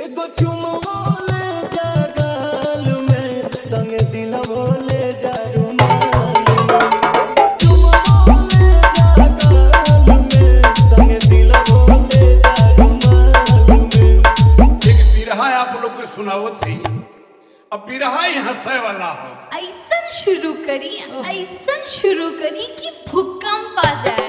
एगो चुमो ले जा गाल में, संग दिलवो ले जा रुमाल में। चुमो ले जा गाल में, संग दिलवो ले जा रुमाल में। एक बिरहा आप लोग को सुनावत है। अब बिरहा ही हंसे वाला हो। ऐसन शुरू करी कि भूकंप आ जाए।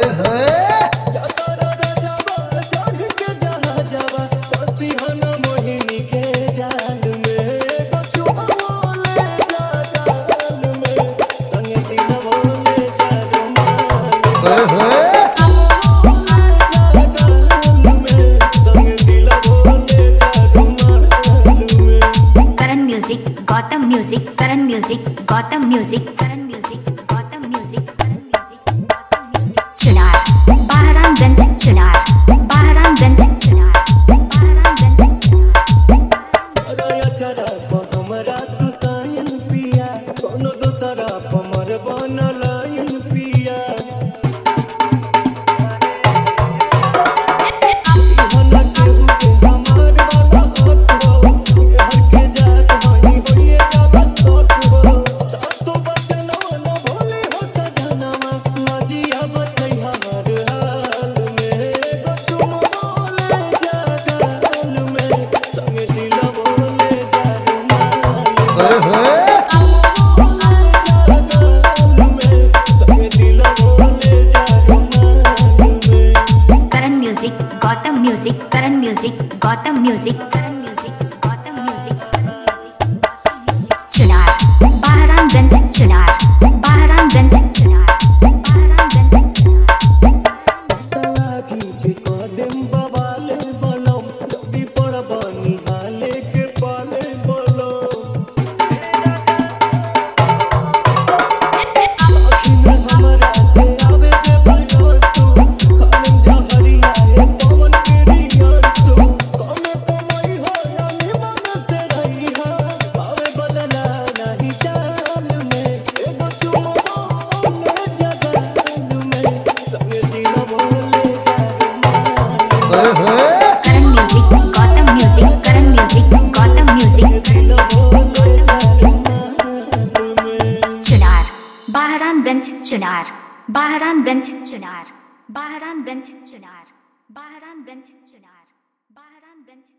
Gotham Music, Karan Music, Gotham Music, Karan Music, Gotham Music, Karan Music, Gotham Music. Chunar, Bahramganj, Chunar, Bahramganj, Chunar, Bahramganj, Chunar. रया चरा प हमरा तू सायन पिया, कोनो दोसरा प मर बनलायन पिया। Gotham Music, Karan Music, Gotham Music, Karan Music, Gotham Music, Chunar, Bahramganj, Chunar, Bahramganj, Chunar, Bahramganj, Chunar. लागी जे कदम बवाले बलम, जदी पड़बनी हाले के पाले बलम। आँखी में हमरा से आवे के बरसू, खालम जहरिया है पवन के रियांसू। कमे कमई हो या निमन से रही हो, पावे बदला नहीं चाल में। एगो चुमो ले जा गाल में, संग दिलवो ले जा रुमाल में। Karan Music, Gotham Music, Karan Music, Gotham Music, दिलवो ले जा रुमाल में। Chunar, Bahramganj, Chunar, Bahramganj, Chunar, Bahramganj, Chunar, Bahramganj, Chunar, Bahramganj.